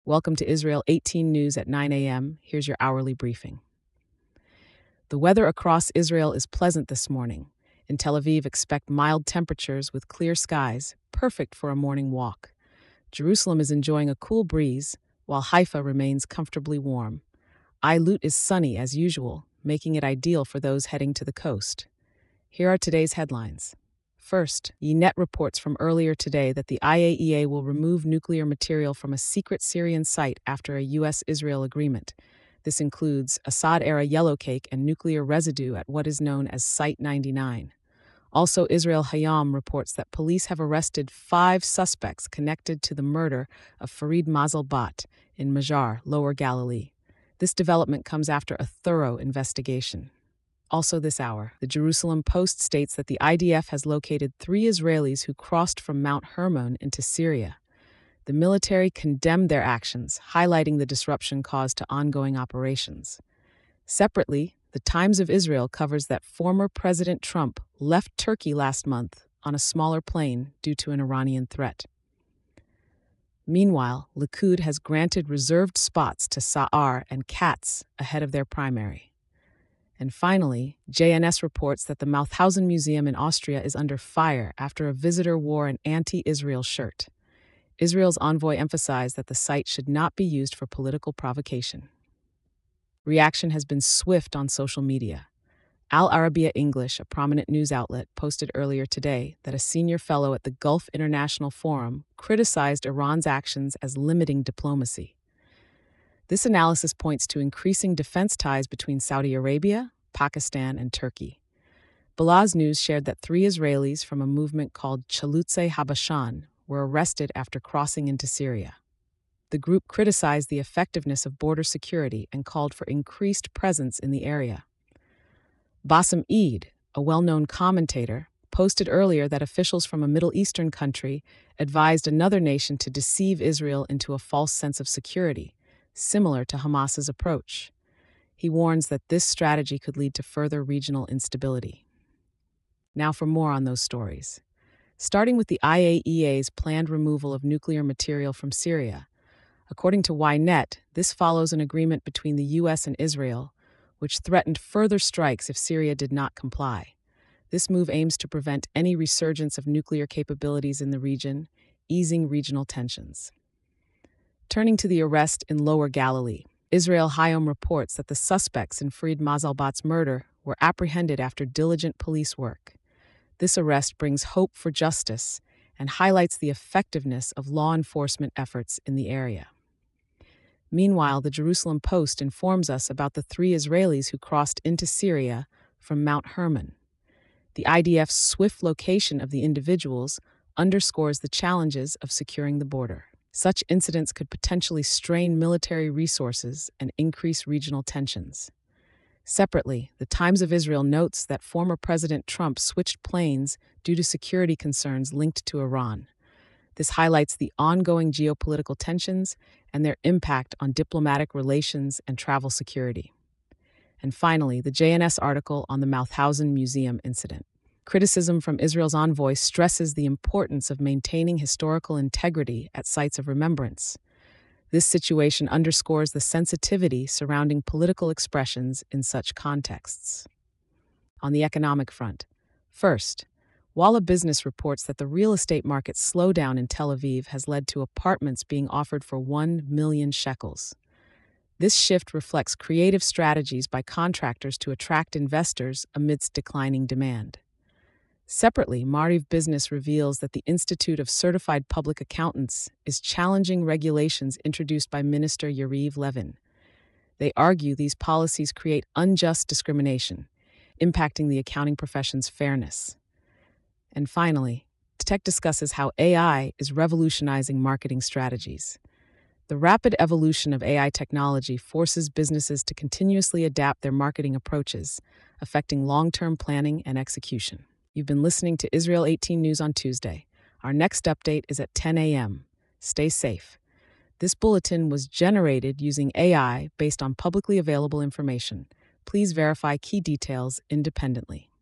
Welcome to Israel 18 News at 9 a.m. Here's your hourly briefing. The weather across Israel is pleasant this morning. In Tel Aviv, expect mild temperatures with clear skies, perfect for a morning walk. Jerusalem is enjoying a cool breeze, while Haifa remains comfortably warm. Eilut is sunny as usual, making it ideal for those heading to the coast. Here are today's headlines. First, Ynet reports from earlier today that the IAEA will remove nuclear material from a secret Syrian site after a U.S.-Israel agreement. This includes Assad-era yellowcake and nuclear residue at what is known as Site 99. Also, Israel Hayom reports that police have arrested 5 suspects connected to the murder of Farid Mazalbat in Majar, Lower Galilee. This development comes after a thorough investigation. Also this hour, the Jerusalem Post states that the IDF has located 3 Israelis who crossed from Mount Hermon into Syria. The military condemned their actions, highlighting the disruption caused to ongoing operations. Separately, the Times of Israel covers that former President Trump left Turkey last month on a smaller plane due to an Iranian threat. Meanwhile, Likud has granted reserved spots to Sa'ar and Katz ahead of their primary. And finally, JNS reports that the Mauthausen Museum in Austria is under fire after a visitor wore an anti-Israel shirt. Israel's envoy emphasized that the site should not be used for political provocation. Reaction has been swift on social media. Al Arabiya English, a prominent news outlet, posted earlier today that a senior fellow at the Gulf International Forum criticized Iran's actions as limiting diplomacy. This analysis points to increasing defense ties between Saudi Arabia, Pakistan, and Turkey. Balaz News shared that 3 Israelis from a movement called Chalutze Habashan were arrested after crossing into Syria. The group criticized the effectiveness of border security and called for increased presence in the area. Bassem Eid, a well-known commentator, posted earlier that officials from a Middle Eastern country advised another nation to deceive Israel into a false sense of security, similar to Hamas's approach. He warns that this strategy could lead to further regional instability. Now for more on those stories. Starting with the IAEA's planned removal of nuclear material from Syria. According to Ynet, this follows an agreement between the U.S. and Israel, which threatened further strikes if Syria did not comply. This move aims to prevent any resurgence of nuclear capabilities in the region, easing regional tensions. Turning to the arrest in Lower Galilee, Israel Hayom reports that the suspects in Farid Mazalbat's murder were apprehended after diligent police work. This arrest brings hope for justice and highlights the effectiveness of law enforcement efforts in the area. Meanwhile, the Jerusalem Post informs us about the 3 Israelis who crossed into Syria from Mount Hermon. The IDF's swift location of the individuals underscores the challenges of securing the border. Such incidents could potentially strain military resources and increase regional tensions. Separately, the Times of Israel notes that former President Trump switched planes due to security concerns linked to Iran. This highlights the ongoing geopolitical tensions and their impact on diplomatic relations and travel security. And finally, the JNS article on the Mauthausen Museum incident. Criticism from Israel's envoy stresses the importance of maintaining historical integrity at sites of remembrance. This situation underscores the sensitivity surrounding political expressions in such contexts. On the economic front, first, Walla Business reports that the real estate market slowdown in Tel Aviv has led to apartments being offered for 1 million shekels. This shift reflects creative strategies by contractors to attract investors amidst declining demand. Separately, Maariv Business reveals that the Institute of Certified Public Accountants is challenging regulations introduced by Minister Yariv Levin. They argue these policies create unjust discrimination, impacting the accounting profession's fairness. And finally, Tech discusses how AI is revolutionizing marketing strategies. The rapid evolution of AI technology forces businesses to continuously adapt their marketing approaches, affecting long-term planning and execution. You've been listening to Israel 18 News on Tuesday. Our next update is at 10 a.m. Stay safe. This bulletin was generated using AI based on publicly available information. Please verify key details independently.